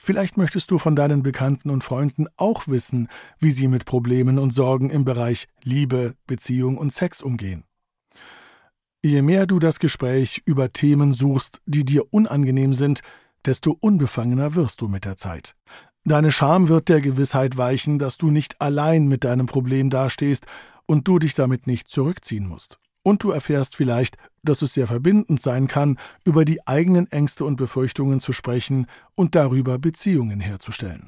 Vielleicht möchtest du von deinen Bekannten und Freunden auch wissen, wie sie mit Problemen und Sorgen im Bereich Liebe, Beziehung und Sex umgehen. Je mehr du das Gespräch über Themen suchst, die dir unangenehm sind, desto unbefangener wirst du mit der Zeit. Deine Scham wird der Gewissheit weichen, dass du nicht allein mit deinem Problem dastehst und du dich damit nicht zurückziehen musst. Und du erfährst vielleicht, dass es sehr verbindend sein kann, über die eigenen Ängste und Befürchtungen zu sprechen und darüber Beziehungen herzustellen.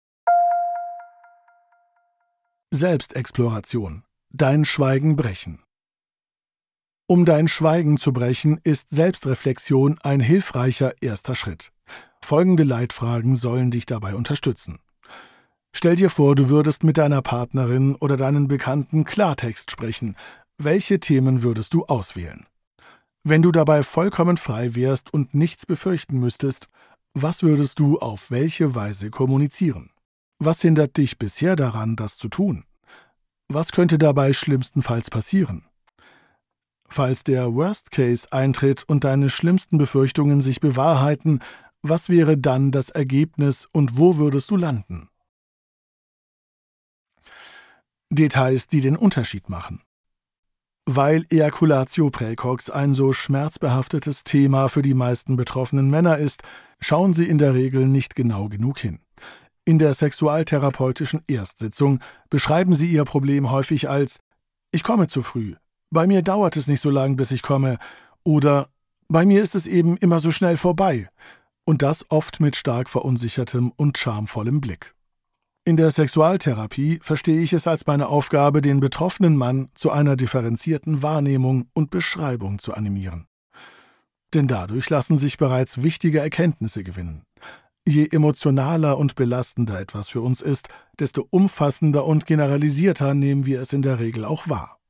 Selbstexploration. Dein Schweigen brechen. Um dein Schweigen zu brechen, ist Selbstreflexion ein hilfreicher erster Schritt. Folgende Leitfragen sollen dich dabei unterstützen. Stell dir vor, du würdest mit deiner Partnerin oder deinen Bekannten Klartext sprechen. Welche Themen würdest du auswählen? Wenn du dabei vollkommen frei wärst und nichts befürchten müsstest, was würdest du auf welche Weise kommunizieren? Was hindert dich bisher daran, das zu tun? Was könnte dabei schlimmstenfalls passieren? Falls der Worst Case eintritt und deine schlimmsten Befürchtungen sich bewahrheiten, was wäre dann das Ergebnis und wo würdest du landen? Details, die den Unterschied machen. Weil Ejaculatio praecox ein so schmerzbehaftetes Thema für die meisten betroffenen Männer ist, schauen sie in der Regel nicht genau genug hin. In der sexualtherapeutischen Erstsitzung beschreiben sie ihr Problem häufig als »Ich komme zu früh«, »Bei mir dauert es nicht so lang, bis ich komme« oder »Bei mir ist es eben immer so schnell vorbei«, und das oft mit stark verunsichertem und schamvollem Blick. In der Sexualtherapie verstehe ich es als meine Aufgabe, den betroffenen Mann zu einer differenzierten Wahrnehmung und Beschreibung zu animieren. Denn dadurch lassen sich bereits wichtige Erkenntnisse gewinnen. Je emotionaler und belastender etwas für uns ist, desto umfassender und generalisierter nehmen wir es in der Regel auch wahr.